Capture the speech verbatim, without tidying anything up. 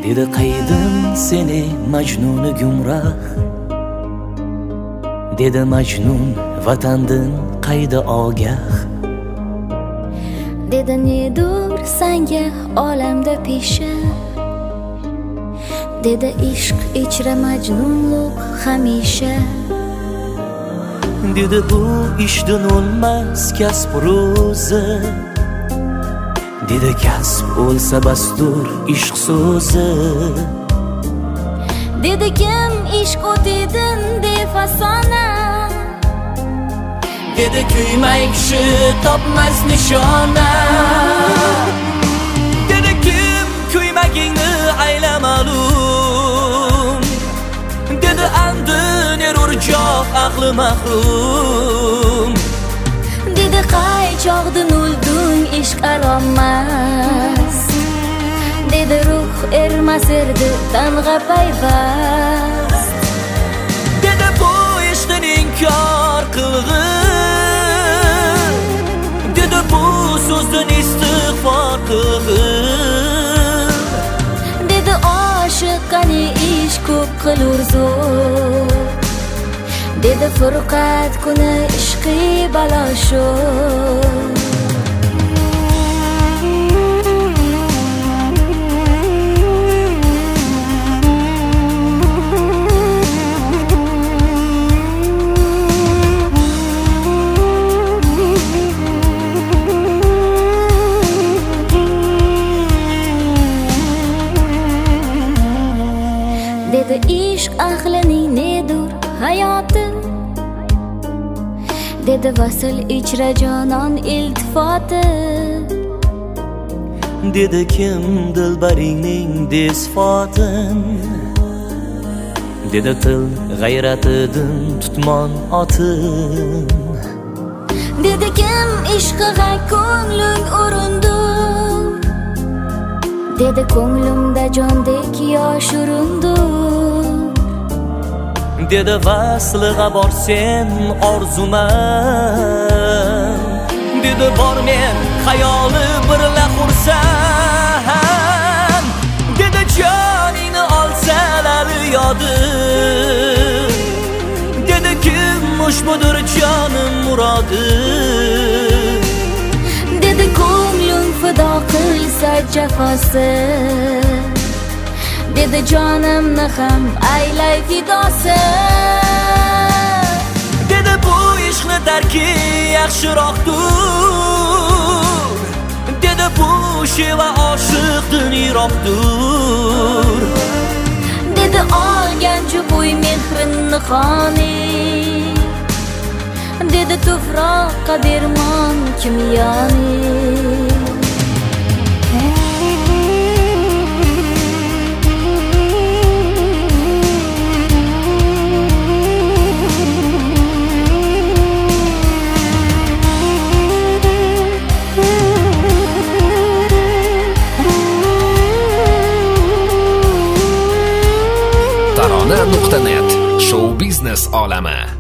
dedi qaydim seni majnuni gumroh. Dedi Majnun vatandan qayda ogah. Dedi nedur sanga olamda pesha. Dedi ishq ichra majnunlik hamisha. Dedi bu ishdan o'lmas kasb ro'zi. Dedi kasb o'lsa bastur ishq so'zi. Dedi kim ishq o'tidin deb afsona. Dedi kuymay kishi topmas nishona. Dedi kim kuymagingni ayla ma'lum. Dedi andin erur joh aqli mahrum. Dedi qaychoqdin o'lding ishq aromas. Dedi ruh ermas erdi tang'a payvast. Dedi bu ishdan inkor qilg'in. Dedi bu so'zdan istig'for qilg'in. Dedi oshiq qani ish ko'p qilur zo'r. Dedi furqat kuni ishqi balo sho'r. Dedi ishq ahlining nedur hayoti. Dedi vasl ichra jonon iltifoti. Dedi kim dilbaringning desfotin. Dedi til g'ayratidan tutmon otin. Dedi kim ishqiga ko'ngling urindur. Dedi ko'nglimda jondek yosh urindur. Dedi vasliga bor sen orzuman. Dedi bor men xayoli birla xursand. Dedi joningni olsalar yodim. Dedi kim ushbudir jonim murodim. Dedi ko'nglim fido qilsa jafosi. Dedi jonimni ham aylay fidosi. Dedi bu ishqni tarki yaxshiroqdir. Dedi bu sheva oshiqdan yiroqdir. Dedi olganchi bo'y mehrinni xoni. Dedi tufroqqa dermon kim yoni. tarona nuqta net show biznes olami.